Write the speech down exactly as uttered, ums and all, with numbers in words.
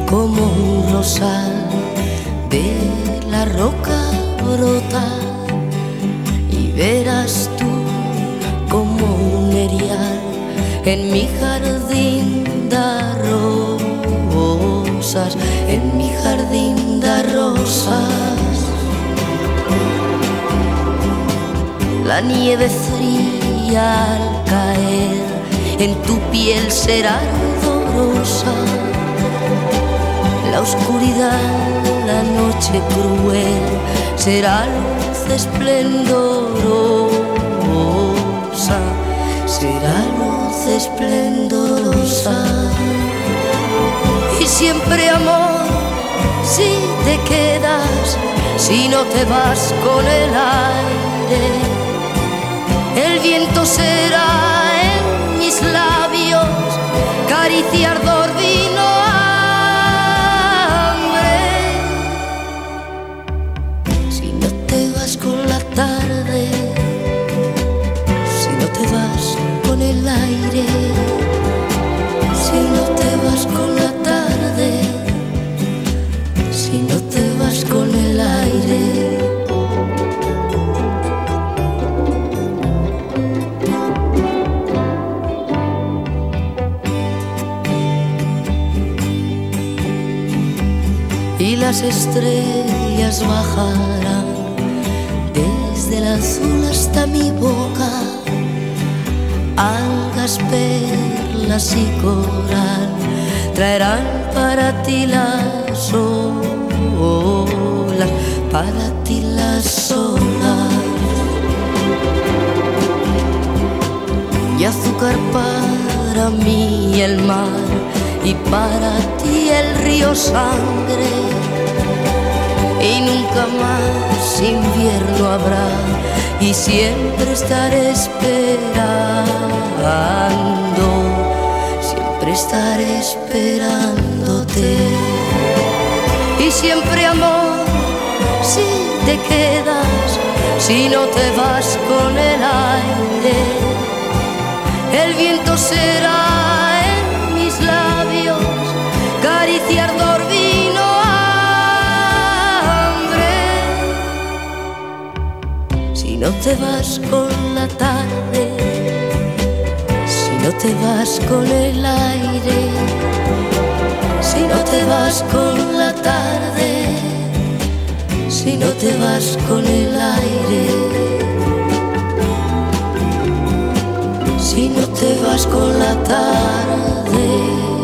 como un rosal de la roca brotar, y verás tú como un erial en mi jardín da rosas, en mi jardín da rosas. La nieve fría al caer en tu piel será ardorosa, la oscuridad, la noche cruel será luz esplendorosa, será luz esplendorosa. Y siempre amor, si te quedas, si no te vas con el aire, el viento será en mis labios caricia, ardor, vino, hambre. Si no te vas con la tarde, si no te vas con el aire, si no te vas con la tarde, si no te vas con el aire. Y las estrellas bajarán desde el azul hasta mi boca, algas, perlas y coral traerán para ti las olas, para ti las olas. Y azúcar para mí el mar, y para ti el río sangre, y nunca más invierno habrá, y siempre estaré esperando, siempre estaré esperándote. Y siempre amor, si te quedas, si no te vas con el aire, el viento será en mis labios caricia, ardor, vino, hambre. Si no te vas con la tarde, si no te vas con el aire, si no te vas con la tarde, si no te vas con el aire, si no te vas con la tarde.